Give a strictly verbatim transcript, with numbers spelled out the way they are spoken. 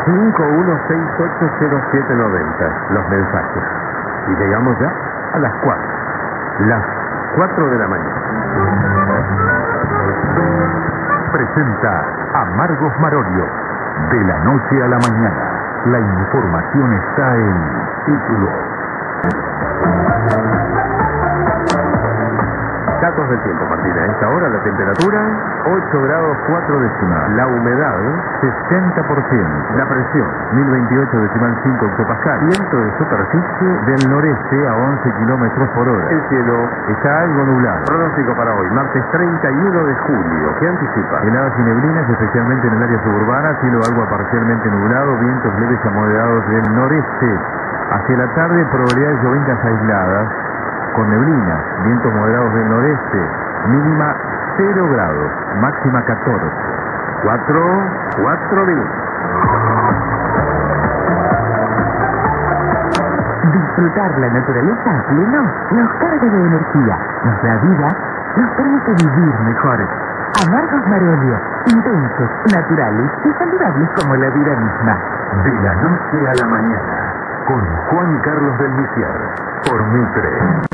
cinco uno seis ocho cero siete nueve cero, los mensajes. Y llegamos ya a las cuatro. Las cuatro de la mañana. Presenta Amargos Marolio. De la noche a la mañana. La información está en Título. Datos del tiempo, Martina. A esta hora la temperatura ocho grados cuatro décimas. La humedad sesenta por ciento. La presión mil veintiocho decimal cinco hectopascal. Viento de superficie Del noreste a once kilómetros por hora. El cielo Está algo nublado. Pronóstico para hoy, martes treinta y uno de julio. ¿Qué anticipa? Heladas y neblinas, especialmente en el área suburbana. Cielo algo parcialmente nublado. Vientos leves a moderados del noreste. Hacia la tarde, probabilidades de llovindas aisladas. Con neblinas, vientos moderados del noreste, mínima cero grados, máxima catorce. Cuatro, cuatro minutos. Disfrutar la naturaleza a pleno nos carga de energía, nos da vida, nos permite vivir mejor. Amargos Marolio, intensos, naturales y saludables como la vida misma. De la noche a la mañana, con Juan Carlos del Miciar, por Mitre.